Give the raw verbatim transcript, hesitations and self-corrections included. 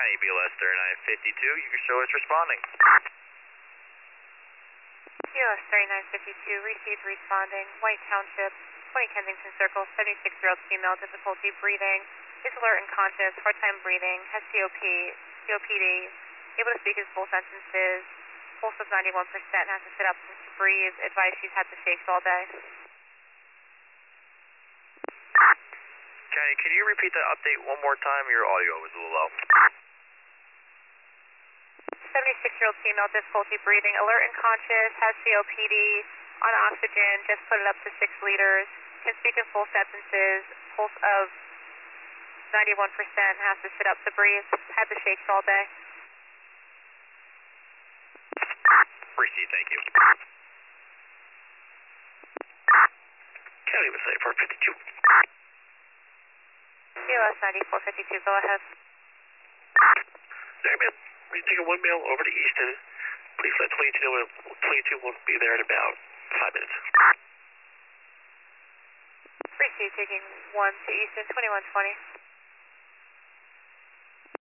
County, B L S thirty-nine fifty-two, you can show us responding. B L S thirty-nine fifty-two, received responding, White Township, twenty Kensington Circle, seventy-six-year-old female, difficulty breathing, is alert and conscious, hard time breathing, has C O P, C O P D, able to speak his full sentences, pulse of ninety-one percent, has to sit up to breathe, advice she's had the shakes all day. County, can you repeat that update one more time? Your audio was a little low. seventy-six-year-old female, difficulty breathing, alert and conscious, has C O P D, on oxygen, just put it up to six liters, can speak in full sentences, pulse of ninety-one percent, has to sit up to breathe, had the shakes all day. Received, thank you. County was ninety-four fifty-two. B L S ninety-four fifty-two, go ahead. Sorry, ma'am. We're taking one mail over to Easton. Please let twenty-two know twenty-two will be there in about five minutes. Received, taking one to Easton, twenty-one twenty.